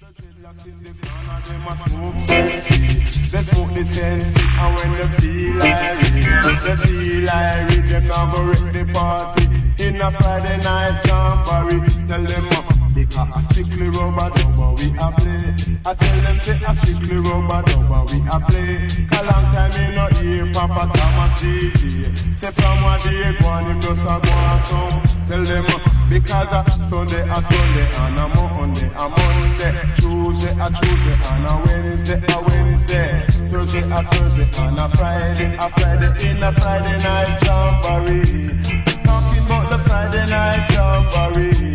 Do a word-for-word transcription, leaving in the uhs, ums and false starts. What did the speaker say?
They smoke the sense, and when they feel irate, they feel irate, them now go wreck the party. In a Friday night jamboree, tell them up, because a strictly rubber dubber we a play. I tell them say a strictly rubber dubber we a play. A long time me no hear Papa Thomas D J. Say from one day go on him just a go on song. Tell them up, because a Sunday a Sunday and a Monday a Monday, Tuesday a Tuesday and a Wednesday a Wednesday, Thursday a Thursday and a Friday a Friday in a Friday night jamboree. Talking about the Friday night jamboree.